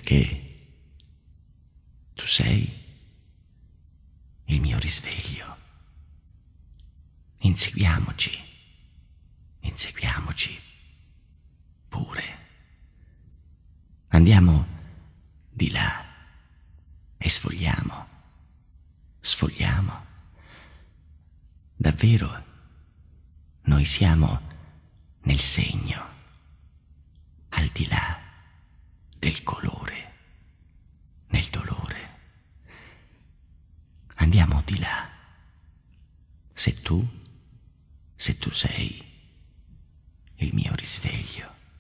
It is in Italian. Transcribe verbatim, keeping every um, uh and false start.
perché tu sei il mio risveglio. Inseguiamoci, inseguiamoci pure. Andiamo di là e sfogliamo, sfogliamo. Davvero, noi siamo nel segno, al di là del colore, nel dolore. Andiamo di là, se tu, se tu sei il mio risveglio.